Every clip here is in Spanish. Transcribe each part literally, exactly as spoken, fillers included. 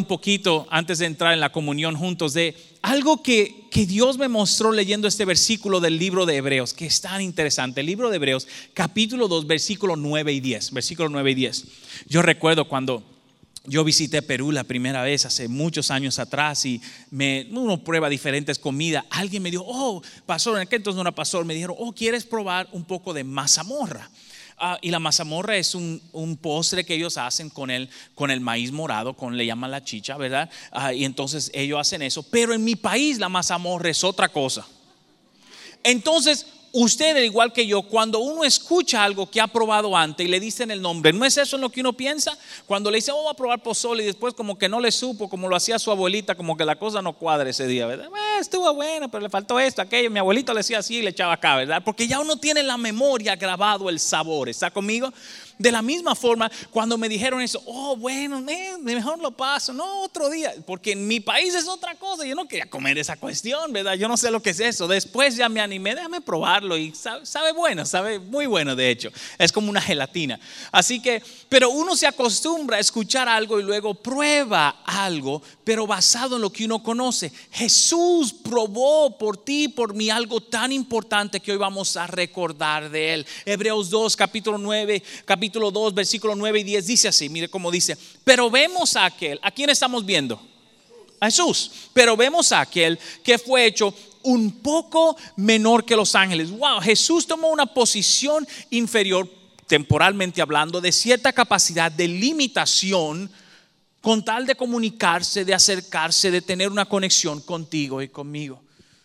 poquito antes de entrar en la comunión juntos de algo que, que Dios me mostró leyendo este versículo del libro de Hebreos, que es tan interesante. El libro de Hebreos, capítulo dos, versículo nueve y diez. Versículo nueve y diez. Yo recuerdo cuando yo visité Perú la primera vez hace muchos años atrás y me, uno prueba diferentes comidas. Alguien me dijo, oh, pastor, en aquel entonces no era pastor, me dijeron, oh, ¿quieres probar un poco de mazamorra? Uh, y la mazamorra es un, un postre que ellos hacen con el, con el maíz morado, con, le llaman la chicha, ¿verdad? Uh, y entonces ellos hacen eso. Pero en mi país la mazamorra es otra cosa. Entonces, usted, igual que yo, cuando uno escucha algo que ha probado antes y le dicen el nombre, ¿no es eso en lo que uno piensa? Cuando le dicen, oh, voy a probar pozole, y después como que no le supo, como lo hacía su abuelita, como que la cosa no cuadra ese día, ¿verdad? Eh, estuvo bueno, pero le faltó esto, aquello. Mi abuelito le decía así y le echaba acá, ¿verdad? Porque ya uno tiene en la memoria grabado el sabor. ¿Está conmigo? De la misma forma, cuando me dijeron eso, oh, bueno, eh, mejor lo paso, no, otro día, porque en mi país es otra cosa. Yo no quería comer esa cuestión, ¿verdad? Yo no sé lo que es eso. Después ya me animé, déjame probarlo y sabe, sabe bueno, sabe muy bueno, de hecho. Es como una gelatina. Así que, pero uno se acostumbra a escuchar algo y luego prueba algo, pero basado en lo que uno conoce. Jesús probó por ti y por mí algo tan importante que hoy vamos a recordar de él. Hebreos dos, capítulo nueve, capítulo Capítulo dos, versículo nueve y diez dice así, mire cómo dice, pero vemos a aquel, ¿a quién estamos viendo? A Jesús. Pero vemos a aquel que fue hecho un poco menor que los ángeles. Wow, Jesús tomó una posición inferior, temporalmente hablando, de cierta capacidad de limitación, con tal de comunicarse, de acercarse, de tener una conexión contigo y conmigo.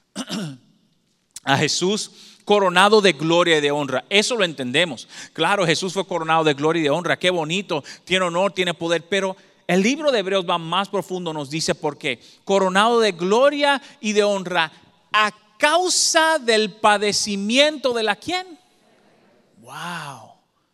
A Jesús coronado de gloria y de honra. Eso lo entendemos. Claro, Jesús fue coronado de gloria y de honra. Qué bonito, tiene honor, tiene poder. Pero el libro de Hebreos va más profundo, nos dice por qué. Coronado de gloria y de honra a causa del padecimiento de la ¿quién? Wow.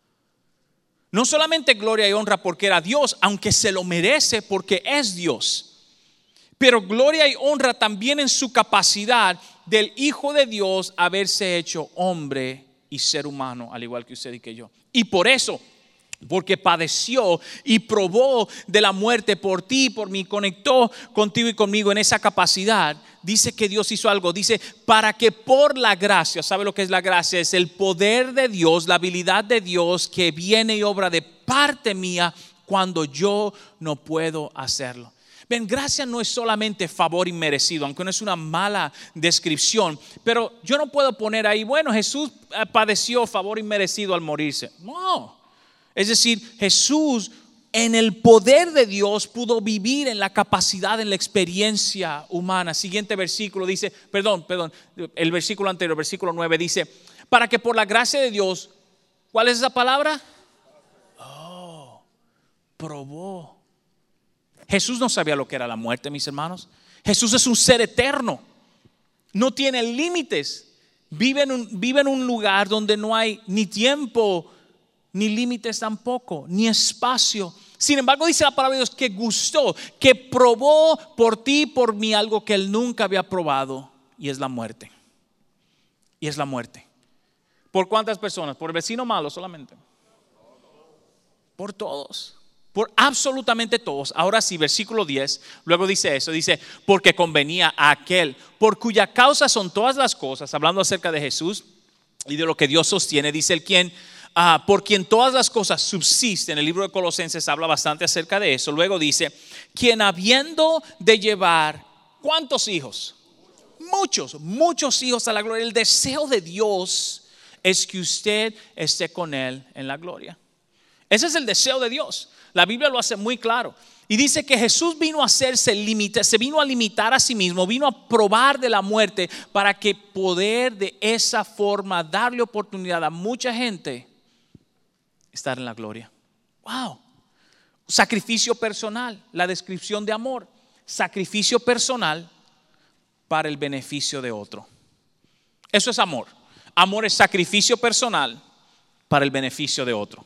No solamente gloria y honra porque era Dios, aunque se lo merece porque es Dios. Pero gloria y honra también en su capacidad del Hijo de Dios haberse hecho hombre y ser humano, al igual que usted y que yo. Y por eso, porque padeció y probó de la muerte por ti y por mí, conectó contigo y conmigo en esa capacidad. Dice que Dios hizo algo, dice para que por la gracia, ¿sabe lo que es la gracia? Es el poder de Dios, la habilidad de Dios que viene y obra de parte mía cuando yo no puedo hacerlo. Ven, gracia no es solamente favor inmerecido, aunque no es una mala descripción, pero yo no puedo poner ahí, bueno, Jesús padeció favor inmerecido al morirse. No, es decir, Jesús en el poder de Dios pudo vivir en la capacidad, en la experiencia humana. Siguiente versículo dice, perdón, perdón, el versículo anterior, versículo nueve dice, para que por la gracia de Dios, ¿cuál es esa palabra? Oh, probó. Jesús no sabía lo que era la muerte, mis hermanos. Jesús es un ser eterno. No tiene límites. Vive en un, vive en un lugar donde no hay ni tiempo, ni límites tampoco, ni espacio. Sin embargo, dice la palabra de Dios que gustó, que probó por ti y por mí algo que él nunca había probado, y es la muerte. Y es la muerte. ¿Por cuántas personas? ¿Por el vecino malo solamente? Por todos. Por absolutamente todos. Ahora sí, versículo diez, luego dice eso, dice, porque convenía a aquel por cuya causa son todas las cosas, hablando acerca de Jesús y de lo que Dios sostiene, dice el quien, uh, por quien todas las cosas subsisten. El libro de Colosenses habla bastante acerca de eso. Luego dice, quien habiendo de llevar, ¿cuántos hijos? Muchos, muchos hijos a la gloria. El deseo de Dios es que usted esté con él en la gloria. Ese es el deseo de Dios. La Biblia lo hace muy claro. Y dice que Jesús vino a hacerse límite, se vino a limitar a sí mismo, vino a probar de la muerte para que poder de esa forma darle oportunidad a mucha gente estar en la gloria. Wow. Sacrificio personal, la descripción de amor. Sacrificio personal para el beneficio de otro. Eso es amor. Amor es sacrificio personal para el beneficio de otro.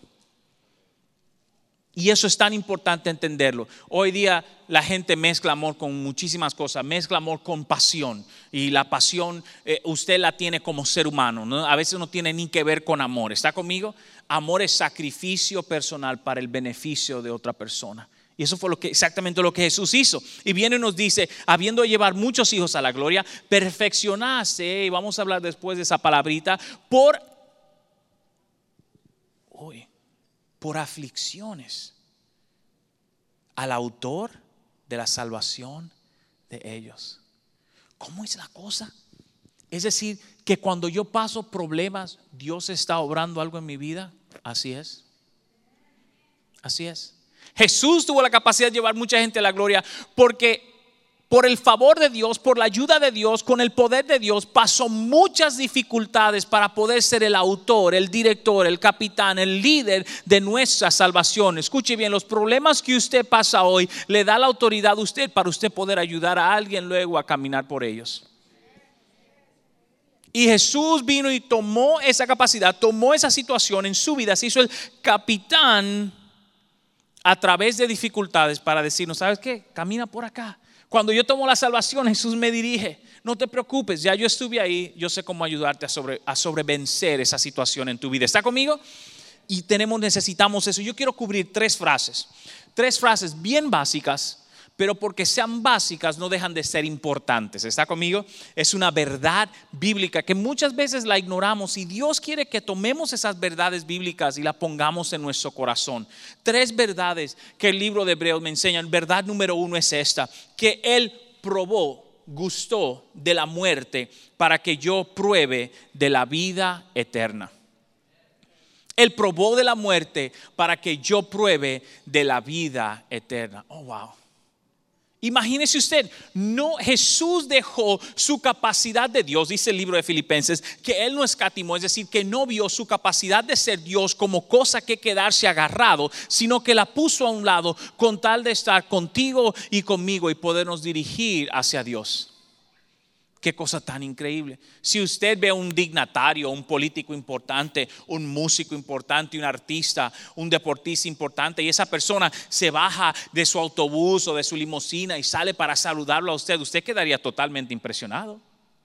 Y eso es tan importante entenderlo. Hoy día la gente mezcla amor con muchísimas cosas. Mezcla amor con pasión. Y la pasión eh, usted la tiene como ser humano, ¿no? A veces no tiene ni que ver con amor. ¿Está conmigo? Amor es sacrificio personal para el beneficio de otra persona. Y eso fue lo que, exactamente lo que Jesús hizo. Y viene y nos dice, habiendo de llevar muchos hijos a la gloria, perfeccionarse, y vamos a hablar después de esa palabrita, por, uy, por aflicciones, al autor de la salvación de ellos. ¿Cómo es la cosa? Es decir, que cuando yo paso problemas, Dios está obrando algo en mi vida. Así es. Así es. Jesús tuvo la capacidad de llevar mucha gente a la gloria porque por el favor de Dios, por la ayuda de Dios, con el poder de Dios, pasó muchas dificultades para poder ser el autor, el director, el capitán, el líder de nuestra salvación. Escuche bien, los problemas que usted pasa hoy le da la autoridad a usted para usted poder ayudar a alguien luego a caminar por ellos. Y Jesús vino y tomó esa capacidad, tomó esa situación en su vida, se hizo el capitán a través de dificultades para decirnos, ¿sabes qué? Camina por acá. Cuando yo tomo la salvación, Jesús me dirige. No te preocupes, ya yo estuve ahí. Yo sé cómo ayudarte a, sobre, a sobrevencer esa situación en tu vida. ¿Está conmigo? Y tenemos, necesitamos eso. Yo quiero cubrir tres frases. Tres frases bien básicas, pero porque sean básicas no dejan de ser importantes. ¿Está conmigo? Es una verdad bíblica que muchas veces la ignoramos y Dios quiere que tomemos esas verdades bíblicas y las pongamos en nuestro corazón. Tres verdades que el libro de Hebreos me enseñan. Verdad número uno es esta, que Él probó, gustó de la muerte para que yo pruebe de la vida eterna. Él probó de la muerte para que yo pruebe de la vida eterna. Oh, wow. Imagínese usted, no, Jesús dejó su capacidad de Dios, dice el libro de Filipenses, que Él no escatimó, es decir, que no vio su capacidad de ser Dios como cosa que quedarse agarrado, sino que la puso a un lado con tal de estar contigo y conmigo y podernos dirigir hacia Dios. Qué cosa tan increíble. Si usted ve a un dignatario, un político importante, un músico importante, un artista, un deportista importante, y esa persona se baja de su autobús o de su limusina y sale para saludarlo a usted, usted quedaría totalmente impresionado.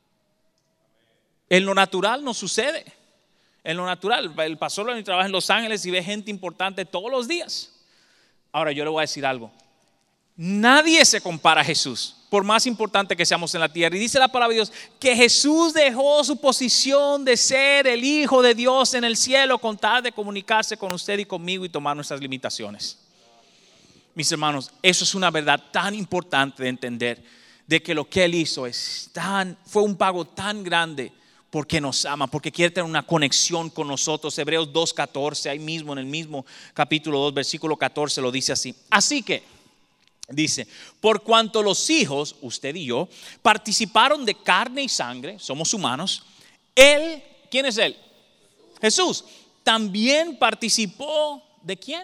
En lo natural no sucede. En lo natural, el pastor trabaja en Los Ángeles y ve gente importante todos los días. Ahora yo le voy a decir algo. Nadie se compara a Jesús, por más importante que seamos en la tierra. Y dice la palabra de Dios que Jesús dejó su posición de ser el Hijo de Dios en el cielo con tal de comunicarse con usted y conmigo y tomar nuestras limitaciones. Mis hermanos, eso es una verdad tan importante de entender, de que lo que Él hizo es tan, fue un pago tan grande porque nos ama, porque quiere tener una conexión con nosotros. Hebreos dos catorce, ahí mismo en el mismo capítulo dos, versículo catorce lo dice así. Así que dice, por cuanto los hijos, usted y yo, participaron de carne y sangre, somos humanos, Él, ¿quién es Él? Jesús, también participó ¿de quién?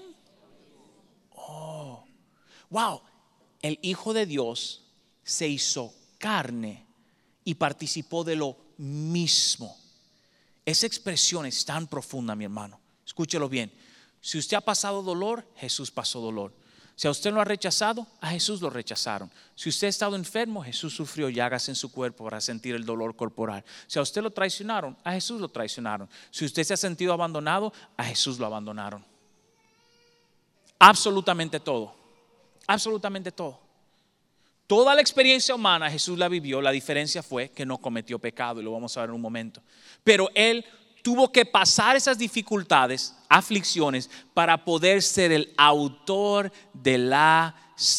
Oh, wow, el Hijo de Dios se hizo carne y participó de lo mismo. Esa expresión es tan profunda, mi hermano. Escúchelo bien. Si usted ha pasado dolor, Jesús pasó dolor. Si a usted lo ha rechazado, a Jesús lo rechazaron. Si usted ha estado enfermo, Jesús sufrió llagas en su cuerpo para sentir el dolor corporal. Si a usted lo traicionaron, a Jesús lo traicionaron. Si usted se ha sentido abandonado, a Jesús lo abandonaron. Absolutamente todo. Absolutamente todo. Toda la experiencia humana Jesús la vivió. La diferencia fue que no cometió pecado, y lo vamos a ver en un momento. Pero Él tuvo que pasar esas dificultades, aflicciones, para poder ser el autor de la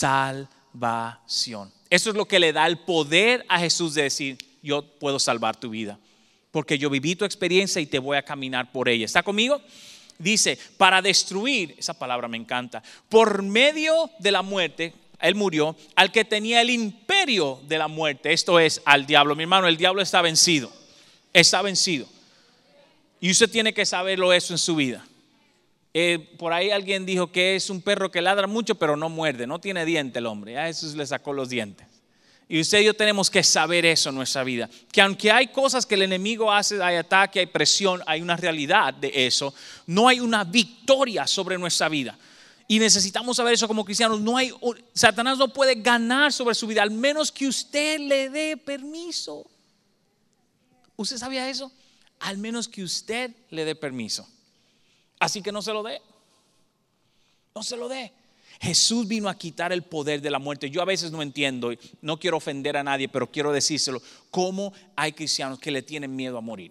salvación. Eso es lo que le da el poder a Jesús de decir, yo puedo salvar tu vida, porque yo viví tu experiencia y te voy a caminar por ella. ¿Está conmigo? Dice, para destruir, esa palabra me encanta, por medio de la muerte, Él murió, al que tenía el imperio de la muerte, esto es, al diablo. Mi hermano, el diablo está vencido, está vencido. Y usted tiene que saberlo eso en su vida. Eh, por ahí alguien dijo que es un perro que ladra mucho pero no muerde, no tiene diente el hombre. A Jesús le sacó los dientes. Y usted y yo tenemos que saber eso en nuestra vida. Que aunque hay cosas que el enemigo hace, hay ataque, hay presión, hay una realidad de eso. No hay una victoria sobre nuestra vida. Y necesitamos saber eso como cristianos. No hay, Satanás no puede ganar sobre su vida al menos que usted le dé permiso. ¿Usted sabía eso? Al menos que usted le dé permiso. Así que no se lo dé. No se lo dé. Jesús vino a quitar el poder de la muerte. Yo a veces no entiendo, no quiero ofender a nadie, pero quiero decírselo, cómo hay cristianos que le tienen miedo a morir.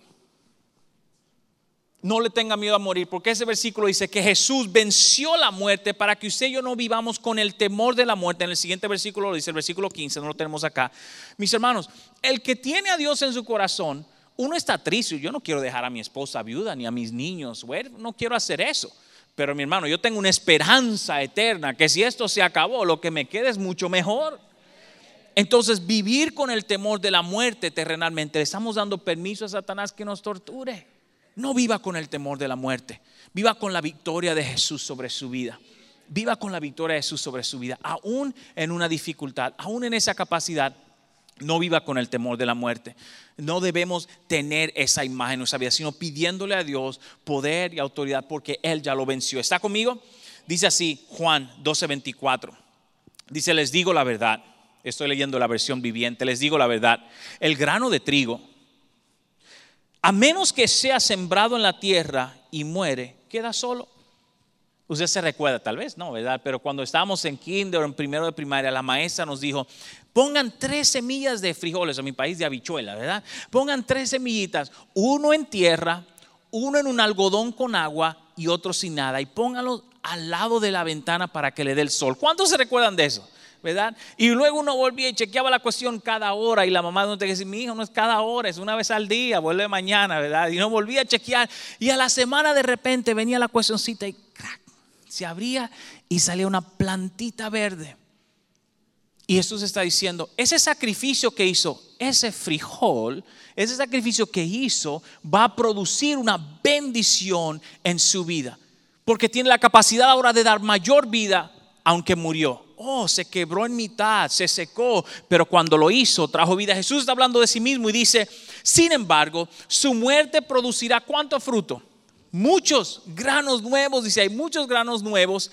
No le tenga miedo a morir, porque ese versículo dice que Jesús venció la muerte para que usted y yo no vivamos con el temor de la muerte. En el siguiente versículo lo dice, el versículo quince, no lo tenemos acá. Mis hermanos, el que tiene a Dios en su corazón, uno está triste. Yo no quiero dejar a mi esposa viuda ni a mis niños, bueno, no quiero hacer eso. Pero mi hermano, yo tengo una esperanza eterna, que si esto se acabó, lo que me queda es mucho mejor. Entonces, vivir con el temor de la muerte terrenalmente, le estamos dando permiso a Satanás que nos torture. No viva con el temor de la muerte. Viva con la victoria de Jesús sobre su vida. Viva con la victoria de Jesús sobre su vida. Aún en una dificultad, aún en esa capacidad, no viva con el temor de la muerte. No debemos tener esa imagen en nuestra vida, sino pidiéndole a Dios poder y autoridad, porque Él ya lo venció. ¿Está conmigo? Dice así Juan doce veinticuatro. Dice, les digo la verdad. Estoy leyendo la versión viviente. Les digo la verdad. El grano de trigo, a menos que sea sembrado en la tierra y muere, queda solo. Usted se recuerda, tal vez no, ¿verdad? Pero cuando estábamos en kinder o en primero de primaria, la maestra nos dijo, pongan tres semillas de frijoles, en mi país de habichuela, ¿verdad? Pongan tres semillitas, uno en tierra, uno en un algodón con agua y otro sin nada, y pónganlo al lado de la ventana para que le dé el sol. ¿Cuántos se recuerdan de eso? ¿Verdad? Y luego uno volvía y chequeaba la cuestión cada hora, y la mamá no te decía, mi hijo, no es cada hora, es una vez al día, vuelve mañana, ¿verdad? Y uno volvía a chequear, y a la semana de repente venía la cuestioncita y crack, se abría y salía una plantita verde. Y Jesús está diciendo, ese sacrificio que hizo, ese frijol, ese sacrificio que hizo va a producir una bendición en su vida, porque tiene la capacidad ahora de dar mayor vida, aunque murió. Oh, se quebró en mitad, se secó, pero cuando lo hizo trajo vida. Jesús está hablando de sí mismo y dice, sin embargo, su muerte producirá ¿cuánto fruto? Muchos granos nuevos, dice, hay muchos granos nuevos,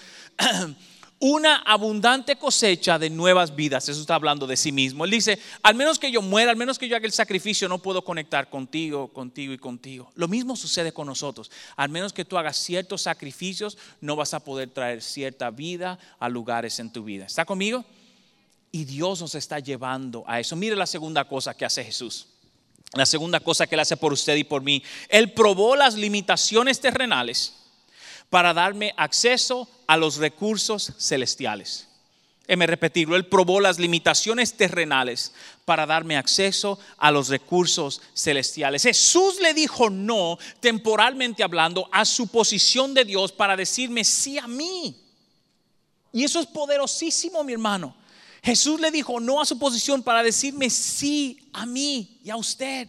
una abundante cosecha de nuevas vidas. Eso está hablando de sí mismo. Él dice, al menos que yo muera, al menos que yo haga el sacrificio, no puedo conectar contigo, contigo y contigo. Lo mismo sucede con nosotros. Al menos que tú hagas ciertos sacrificios, no vas a poder traer cierta vida a lugares en tu vida. ¿Está conmigo? Y Dios nos está llevando a eso. Mire la segunda cosa que hace Jesús. La segunda cosa que Él hace por usted y por mí. Él probó las limitaciones terrenales para darme acceso a los recursos celestiales. Déjeme repetirlo, Él probó las limitaciones terrenales para darme acceso a los recursos celestiales. Jesús le dijo no, temporalmente hablando, a su posición de Dios para decirme sí a mí. Y eso es poderosísimo, mi hermano. Jesús le dijo no a su posición para decirme sí a mí y a usted.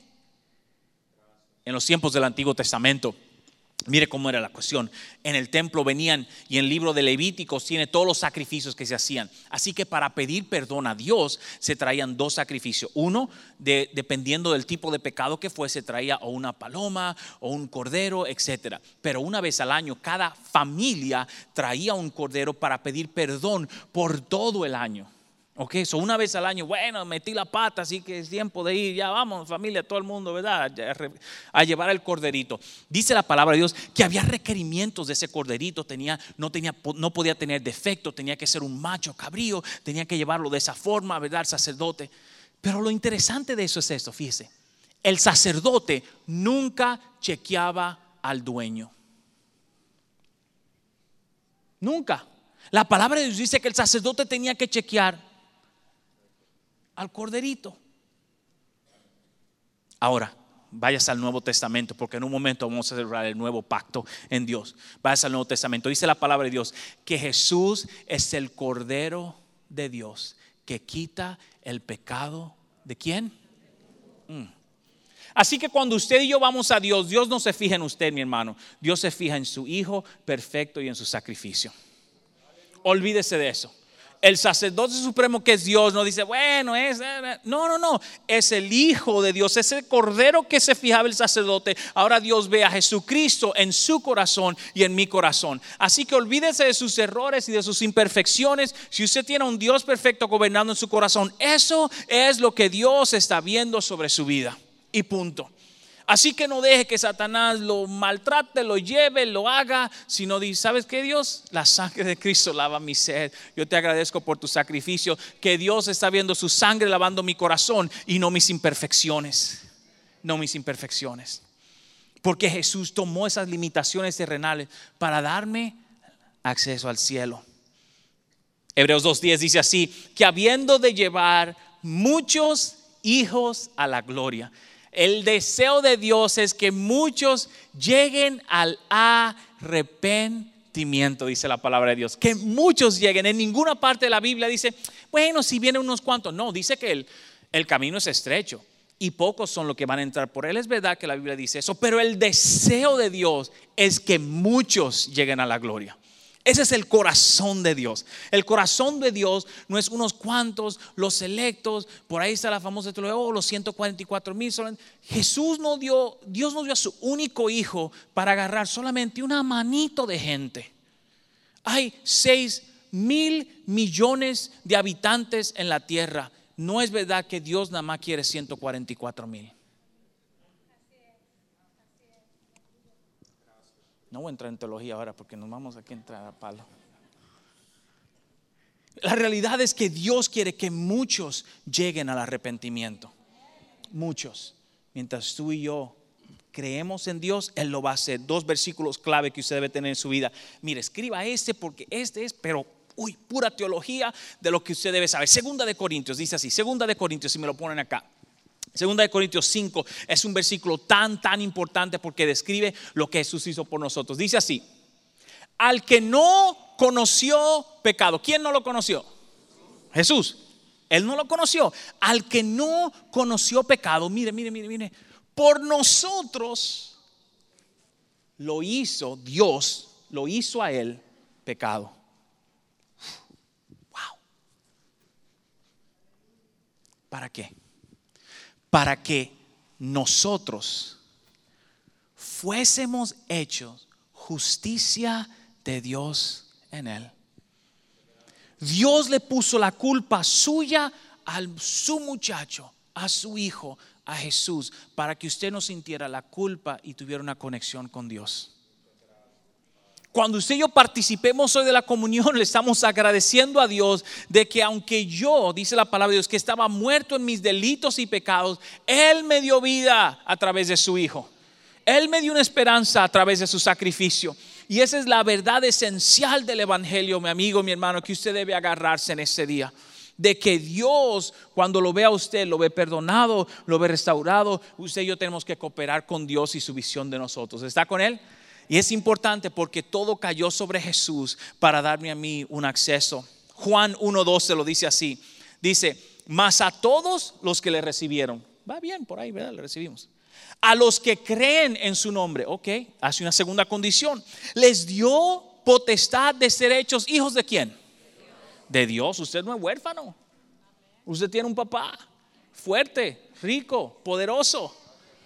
En los tiempos del Antiguo Testamento, mire cómo era la cuestión. En el templo venían, y en el libro de Levíticos tiene todos los sacrificios que se hacían. Así que para pedir perdón a Dios se traían dos sacrificios. Uno, de, dependiendo del tipo de pecado que fuese, traía o una paloma o un cordero, etcétera. Pero una vez al año cada familia traía un cordero para pedir perdón por todo el año. Ok, so una vez al año, bueno, metí la pata, así que es tiempo de ir, ya vamos familia, todo el mundo, ¿verdad? A llevar el corderito. Dice la palabra de Dios que había requerimientos de ese corderito, tenía, no, tenía, no podía tener defecto, tenía que ser un macho cabrío, tenía que llevarlo de esa forma, ¿verdad? El sacerdote. Pero lo interesante de eso es esto, fíjese, el sacerdote nunca chequeaba al dueño. Nunca. La palabra de Dios dice que el sacerdote tenía que chequear al corderito. Ahora, váyase al Nuevo Testamento, porque en un momento vamos a celebrar el nuevo pacto en Dios. Váyase al Nuevo Testamento. Dice la palabra de Dios que Jesús es el Cordero de Dios que quita el pecado ¿de quién? Mm. Así que cuando usted y yo vamos a Dios, Dios no se fija en usted, mi hermano. Dios se fija en su Hijo perfecto y en su sacrificio. Olvídese de eso. El sacerdote supremo, que es Dios, no dice, bueno, es, no, no, no, es el Hijo de Dios, es el Cordero que se fijaba el sacerdote. Ahora Dios ve a Jesucristo en su corazón y en mi corazón. Así que olvídese de sus errores y de sus imperfecciones. Si usted tiene a un Dios perfecto gobernando en su corazón, eso es lo que Dios está viendo sobre su vida. Y punto. Así que no deje que Satanás lo maltrate, lo lleve, lo haga, sino dice, ¿sabes qué, Dios? La sangre de Cristo lava mi sed. Yo te agradezco por tu sacrificio, que Dios está viendo su sangre lavando mi corazón y no mis imperfecciones. No mis imperfecciones. Porque Jesús tomó esas limitaciones terrenales para darme acceso al cielo. Hebreos dos diez dice así, que habiendo de llevar muchos hijos a la gloria. El deseo de Dios es que muchos lleguen al arrepentimiento, dice la palabra de Dios. Que muchos lleguen. En ninguna parte de la Biblia dice, bueno, si vienen unos cuantos. No, dice que el, el camino es estrecho y pocos son los que van a entrar por él. Es verdad que la Biblia dice eso, pero el deseo de Dios es que muchos lleguen a la gloria. Ese es el corazón de Dios. El corazón de Dios no es unos cuantos, los selectos. Por ahí está la famosa teología, oh, los ciento cuarenta y cuatro mil. Jesús no dio, Dios no dio a su único hijo para agarrar solamente una manito de gente. Hay seis mil millones de habitantes en la tierra. No es verdad que Dios nada más quiere ciento cuarenta y cuatro mil. No voy a entrar en teología ahora porque nos vamos aquí a entrar a palo. La realidad es que Dios quiere que muchos lleguen al arrepentimiento. Muchos. Mientras tú y yo creemos en Dios, Él lo va a hacer. Dos versículos clave que usted debe tener en su vida. Mire, escriba este porque este es, pero uy, pura teología de lo que usted debe saber. Segunda de Corintios, dice así. Segunda de Corintios, si me lo ponen acá. Segunda de Corintios cinco es un versículo tan, tan importante porque describe lo que Jesús hizo por nosotros. Dice así, al que no conoció pecado. ¿Quién no lo conoció? Jesús. Él no lo conoció. Al que no conoció pecado, mire, mire, mire, mire. Por nosotros lo hizo Dios, lo hizo a él pecado. Wow. ¿Para qué? Para que nosotros fuésemos hechos justicia de Dios en él. Dios le puso la culpa suya a su muchacho, a su hijo, a Jesús, para que usted no sintiera la culpa y tuviera una conexión con Dios. Cuando usted y yo participemos hoy de la comunión, le estamos agradeciendo a Dios de que aunque yo, dice la palabra de Dios, que estaba muerto en mis delitos y pecados, Él me dio vida a través de su Hijo. Él me dio una esperanza a través de su sacrificio. Y esa es la verdad esencial del Evangelio, mi amigo, mi hermano, que usted debe agarrarse en ese día. De que Dios, cuando lo ve a usted, lo ve perdonado, lo ve restaurado. Usted y yo tenemos que cooperar con Dios y su visión de nosotros. ¿Está con Él? Y es importante porque todo cayó sobre Jesús para darme a mí un acceso. Juan uno doce lo dice así. Dice, mas a todos los que le recibieron. Va bien por ahí, ¿verdad? Le recibimos. A los que creen en su nombre. Ok, hace una segunda condición. Les dio potestad de ser hechos hijos de ¿quién? De Dios. Usted no es huérfano. Usted tiene un papá fuerte, rico, poderoso.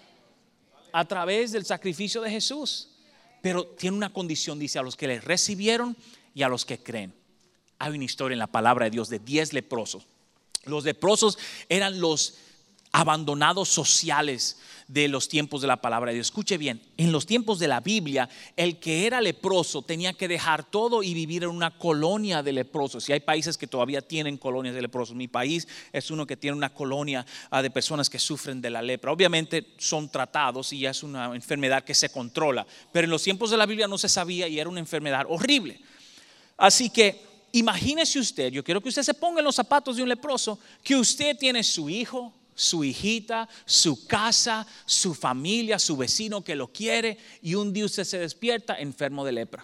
A través del sacrificio de Jesús. Pero tiene una condición, dice, a los que le recibieron y a los que creen. Hay una historia en la palabra de Dios de diez leprosos. Los leprosos eran los abandonados sociales de los tiempos de la palabra de Dios. Escuche bien, en los tiempos de la Biblia, el que era leproso tenía que dejar todo y vivir en una colonia de leprosos. Y hay países que todavía tienen colonias de leprosos. Mi país es uno que tiene una colonia uh, de personas que sufren de la lepra. Obviamente son tratados y ya es una enfermedad que se controla. Pero en los tiempos de la Biblia no se sabía y era una enfermedad horrible. Así que imagínese usted, yo quiero que usted se ponga en los zapatos de un leproso, que usted tiene su hijo, su hijita, su casa, su familia, su vecino que lo quiere, y un día usted se despierta enfermo de lepra.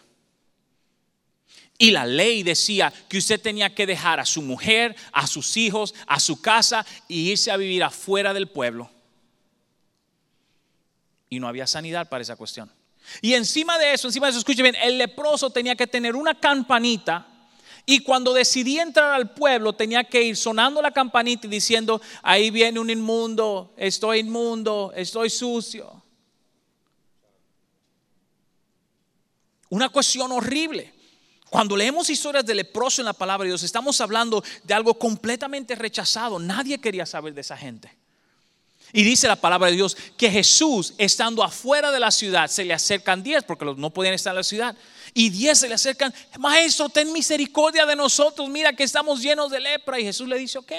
Y la ley decía que usted tenía que dejar a su mujer, a sus hijos, a su casa y irse a vivir afuera del pueblo. Y no había sanidad para esa cuestión. Y encima de eso, encima de eso, escuche bien, el leproso tenía que tener una campanita. Y cuando decidí entrar al pueblo tenía que ir sonando la campanita y diciendo, ahí viene un inmundo, estoy inmundo, estoy sucio. Una cuestión horrible. Cuando leemos historias de leproso en la palabra de Dios, estamos hablando de algo completamente rechazado. Nadie quería saber de esa gente. Y dice la palabra de Dios que Jesús, estando afuera de la ciudad, se le acercan diez, porque no podían estar en la ciudad. Y diez se le acercan: maestro, ten misericordia de nosotros, mira que estamos llenos de lepra. Y Jesús le dice: ok.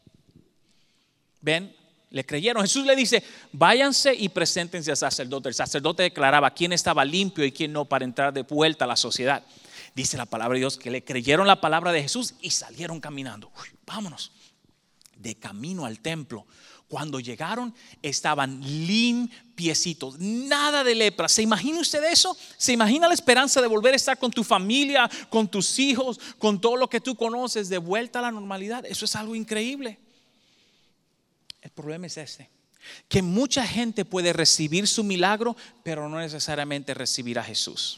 Ven, le creyeron. Jesús le dice: váyanse y preséntense al sacerdote. El sacerdote declaraba quién estaba limpio y quién no, para entrar de vuelta a la sociedad. Dice la palabra de Dios que le creyeron la palabra de Jesús y salieron caminando. Uy, vámonos. De camino al templo, cuando llegaron, estaban limpiecitos, nada de lepra. ¿Se imagina usted eso? ¿Se imagina la esperanza de volver a estar con tu familia, con tus hijos, con todo lo que tú conoces, de vuelta a la normalidad? Eso es algo increíble. El problema es este: que mucha gente puede recibir su milagro, pero no necesariamente recibir a Jesús.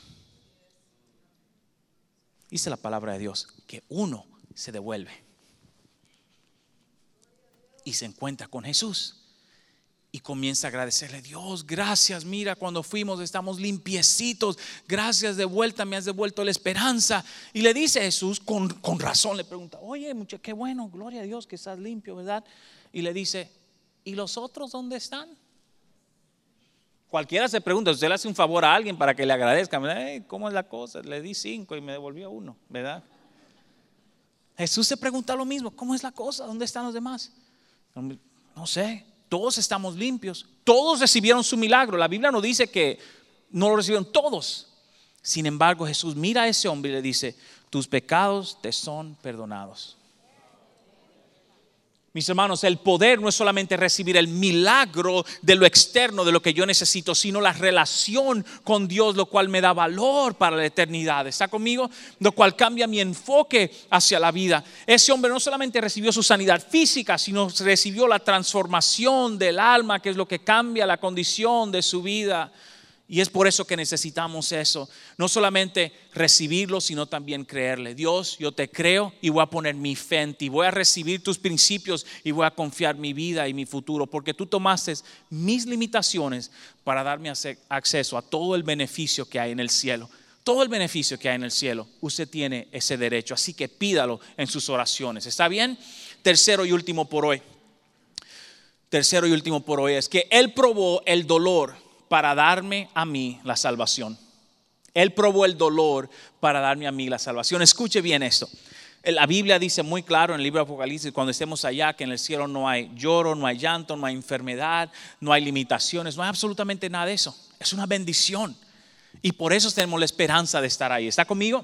Dice la palabra de Dios que uno se devuelve y se encuentra con Jesús y comienza a agradecerle: Dios, gracias, mira, cuando fuimos estamos limpiecitos, gracias, de vuelta me has devuelto la esperanza. Y le dice a Jesús, con, con razón le pregunta: oye, muchacho, qué bueno, gloria a Dios que estás limpio, ¿verdad? Y le dice: ¿y los otros dónde están? Cualquiera se pregunta, usted le hace un favor a alguien para que le agradezca, hey, ¿cómo es la cosa? Le di cinco y me devolvió uno, ¿verdad? Jesús se pregunta lo mismo: ¿cómo es la cosa? ¿Dónde están los demás? No sé, todos estamos limpios, todos recibieron su milagro. La Biblia no dice que no lo recibieron todos. Sin embargo, Jesús mira a ese hombre y le dice: tus pecados te son perdonados. Mis hermanos, el poder no es solamente recibir el milagro de lo externo, de lo que yo necesito, sino la relación con Dios, lo cual me da valor para la eternidad. ¿Está conmigo? Lo cual cambia mi enfoque hacia la vida. Ese hombre no solamente recibió su sanidad física, sino recibió la transformación del alma, que es lo que cambia la condición de su vida. Y es por eso que necesitamos eso. No solamente recibirlo, sino también creerle. Dios, yo te creo y voy a poner mi fe en ti. Voy a recibir tus principios y voy a confiar mi vida y mi futuro. Porque tú tomaste mis limitaciones para darme acceso a todo el beneficio que hay en el cielo. Todo el beneficio que hay en el cielo, usted tiene ese derecho. Así que pídalo en sus oraciones. ¿Está bien? Tercero y último por hoy. Tercero y último por hoy es que Él probó el dolor para darme a mí la salvación. Él probó el dolor para darme a mí la salvación. Escuche bien esto. La Biblia dice muy claro en el libro de Apocalipsis, cuando estemos allá, que en el cielo no hay lloro, no hay llanto, no hay enfermedad, no hay limitaciones, no hay absolutamente nada de eso. Es una bendición. Y por eso tenemos la esperanza de estar ahí. ¿Está conmigo?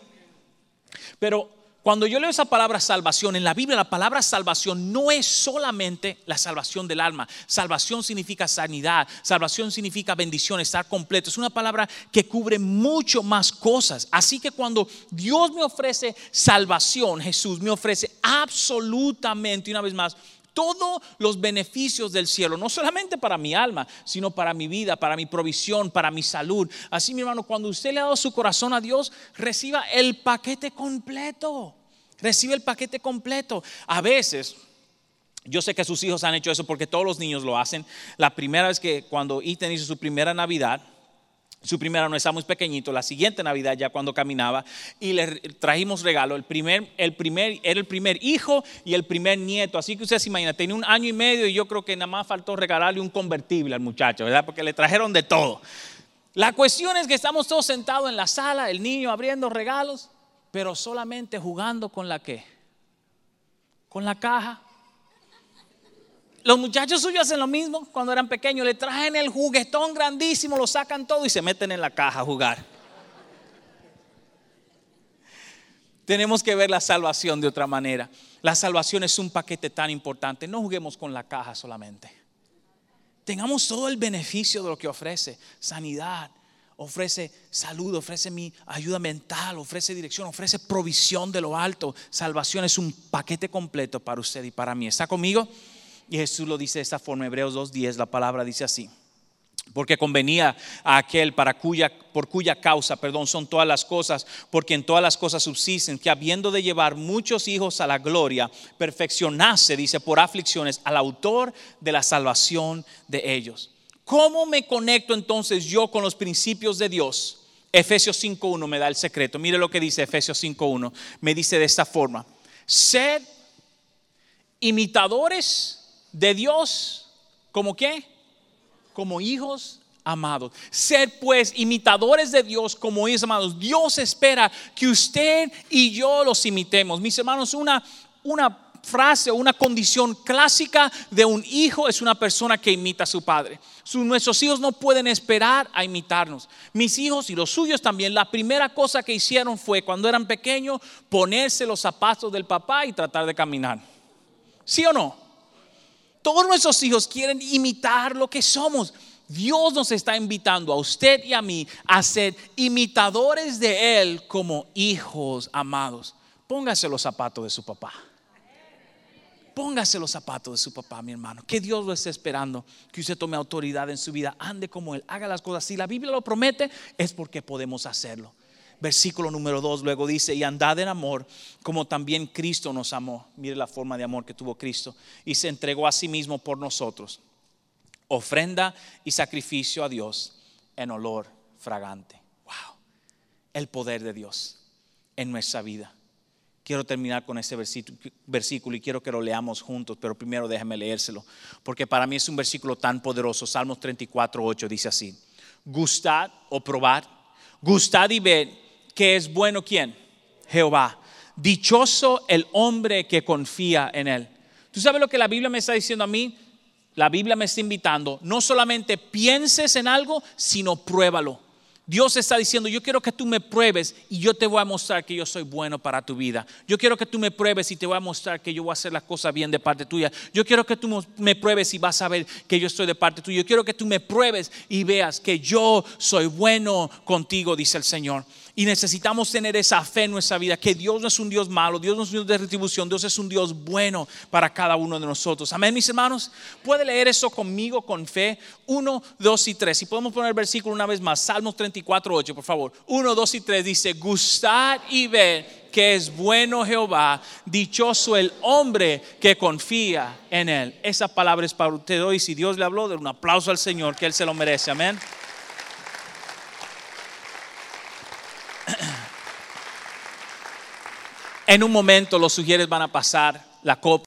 Pero cuando yo leo esa palabra salvación en la Biblia, la palabra salvación no es solamente la salvación del alma. Salvación significa sanidad, salvación significa bendición, estar completo. Es una palabra que cubre mucho más cosas. Así que cuando Dios me ofrece salvación, Jesús me ofrece absolutamente, una vez más, todos los beneficios del cielo, no solamente para mi alma, sino para mi vida, para mi provisión, para mi salud. Así, mi hermano, cuando usted le ha dado su corazón a Dios, reciba el paquete completo. Recibe el paquete completo. A veces, yo sé que sus hijos han hecho eso porque todos los niños lo hacen. La primera vez que cuando Ethan hizo su primera Navidad, su primera no estaba muy pequeñito, la siguiente Navidad ya cuando caminaba, y le trajimos regalo. El primer, el primer, era el primer hijo y el primer nieto. Así que usted se imagina, tenía un año y medio y yo creo que nada más faltó regalarle un convertible al muchacho, ¿verdad? Porque le trajeron de todo. La cuestión es que estamos todos sentados en la sala, el niño abriendo regalos, pero solamente jugando con la ¿qué? Con la caja. Los muchachos suyos hacen lo mismo cuando eran pequeños. Le traen el juguetón grandísimo, lo sacan todo y se meten en la caja a jugar. Tenemos que ver la salvación de otra manera. La salvación es un paquete tan importante. No juguemos con la caja solamente. Tengamos todo el beneficio de lo que ofrece. Sanidad, ofrece salud, ofrece mi ayuda mental, ofrece dirección, ofrece provisión de lo alto. Salvación es un paquete completo para usted y para mí. ¿Está conmigo? Y Jesús lo dice de esta forma, Hebreos dos diez, la palabra dice así: porque convenía a aquel para cuya, por cuya causa, perdón, son todas las cosas, porque en todas las cosas subsisten, que habiendo de llevar muchos hijos a la gloria, perfeccionase, dice, por aflicciones al autor de la salvación de ellos. ¿Cómo me conecto entonces yo con los principios de Dios? Efesios cinco uno me da el secreto. Mire lo que dice Efesios cinco uno. Me dice de esta forma: sed imitadores de Dios ¿Cómo qué? Como hijos amados. Ser pues imitadores de Dios como hijos amados. Dios espera que usted y yo los imitemos. Mis hermanos, una, una frase o una condición clásica de un hijo es una persona que imita a su padre. Nuestros hijos no pueden esperar a imitarnos. Mis hijos y los suyos también, la primera cosa que hicieron fue, cuando eran pequeños, ponerse los zapatos del papá y tratar de caminar. ¿Sí o no? Todos nuestros hijos quieren imitar lo que somos. Dios nos está invitando a usted y a mí a ser imitadores de Él como hijos amados. Póngase los zapatos de su papá. Póngase los zapatos de su papá, mi hermano. Que Dios lo esté esperando, que usted tome autoridad en su vida, ande como Él, haga las cosas. Si la Biblia lo promete, es porque podemos hacerlo. Versículo número dos luego dice: y andad en amor como también Cristo nos amó. Mire la forma de amor que tuvo Cristo, y se entregó a sí mismo por nosotros, ofrenda y sacrificio a Dios en olor fragante. Wow, el poder de Dios en nuestra vida. Quiero terminar con ese versículo y quiero que lo leamos juntos, pero primero déjame leérselo, porque para mí es un versículo tan poderoso. Salmos treinta y cuatro, ocho dice así: gustad o probad, gustad y ved que es bueno ¿quién? Jehová. Dichoso el hombre que confía en Él. ¿Tú sabes lo que la Biblia me está diciendo a mí? La Biblia me está invitando, no solamente pienses en algo, sino pruébalo. Dios está diciendo: yo quiero que tú me pruebes y yo te voy a mostrar que yo soy bueno para tu vida. Yo quiero que tú me pruebes y te voy a mostrar que yo voy a hacer las cosas bien de parte tuya. Yo quiero que tú me pruebes y vas a ver que yo estoy de parte tuya. Yo quiero que tú me pruebes y veas que yo soy bueno contigo, dice el Señor. Y necesitamos tener esa fe en nuestra vida, que Dios no es un Dios malo, Dios no es un Dios de retribución, Dios es un Dios bueno para cada uno de nosotros. Amén, mis hermanos. ¿Puede leer eso conmigo con fe? Uno, dos y tres. Si podemos poner el versículo una vez más, Salmos treinta y cuatro, ocho, por favor. Uno, dos y tres dice: gustad y ved que es bueno Jehová, dichoso el hombre que confía en Él. Esa palabra es para usted hoy. Si Dios le habló, de un aplauso al Señor, que Él se lo merece. Amén. En un momento los sugieres van a pasar la copa.